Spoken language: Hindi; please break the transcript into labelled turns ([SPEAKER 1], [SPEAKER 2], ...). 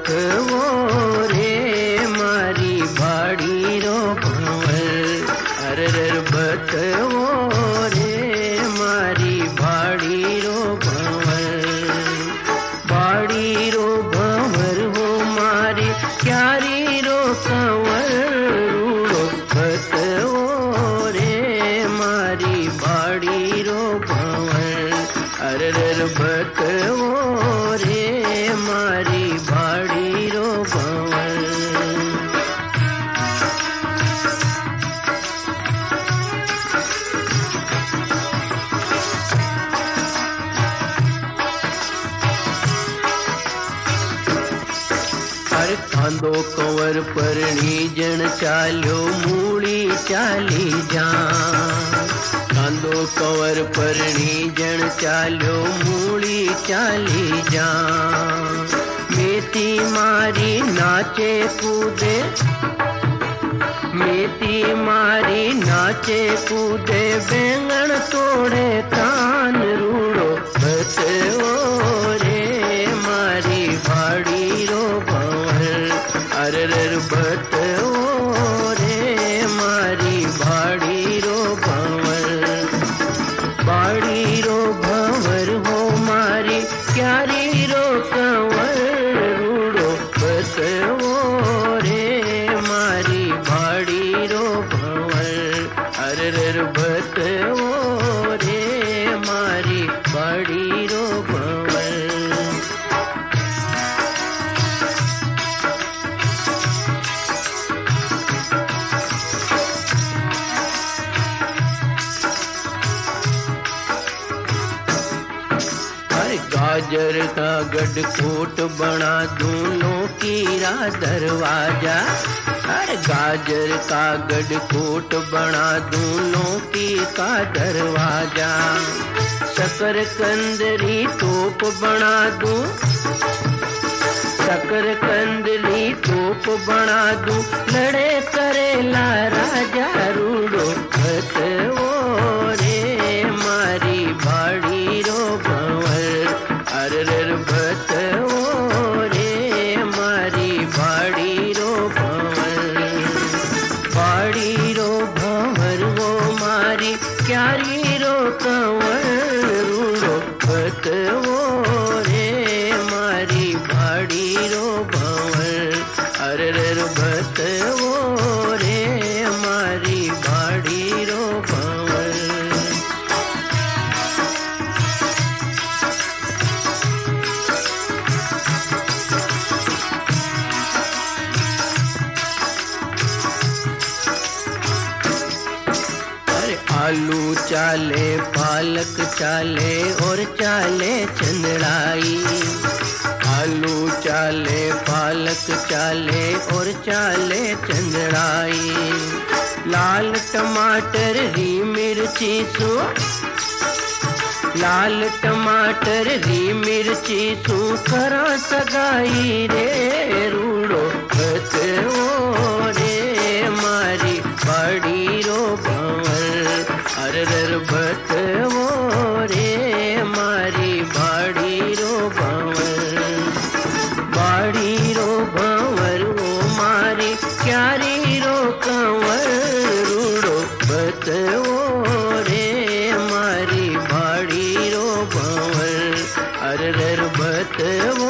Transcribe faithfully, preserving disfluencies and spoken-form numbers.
[SPEAKER 1] बतवो रे मारी भाड़ी रो भंवर। अरर बतवो रे मारी भाड़ी रो भंवर। भाड़ी रो भंवर हो मारी क्यारी रो कंवर। रूड़ो बतवो रे मारी भाड़ी रो भंवर। अरर बतवो रे मारी भाड़ी रो भंवर। अरे कांदो कंवर परणी जन चाल्यो मूड़ी चाली जा। कांदो कंवर परणी जन चाल्यो मूड़ी चाली जा। मेती मारी नाचे कूदे मेती मारी नाचे कूदे बैंगन तोड़े कान। रूड़ो बतवो रे मारी भाड़ी रो भंवर। अरर बतवो रे मारी भाड़ी रो भंवर। भाड़ी रो भंवर हो मारी क्यारी रो कंवर। रूड़ो बतवो रे मारी भाड़ी रो भंवर। अरर बतवो रे मारी भाड़ी रो भंवर। गाजर का गडकोट बना दूनों कीरा दरवाजा। अरे गाजर का गडकोट बना दूनों की का दरवाजा। शकर कंदरी तोप बना दूं शकर कंदली तोप बना दूं। लड़े करेला राजा। रूड़ो बतवो रे मारी भाड़ी रो भंवर। अरर बतवो रे मारी भाड़ी रो भंवर। भाड़ी रो भंवर वो मारी क्यारी रो कंवर। रूड़ो बतवो रे मारी भाड़ी रो भंवर। अरर बतवो रे मारी भाड़ी रो भंवर। आलू चाले पालक चाले और चाले चंदड़ाई। आलू चाले पालक चाले और चाले चंदड़ाई। लाल टमाटर री मिर्ची सू लाल टमाटर री मिर्ची सू करा सगाई रे। रूड़ो बतवो रे मारी भाड़ी रो भंवर। अरर बतवो रे मारी भाड़ी रो भंवर। भाड़ी रो भंवर वो मारी क्यारी रो कंवर। रूड़ो बतवो रे मारी भाड़ी रो भंवर। अरर बतवो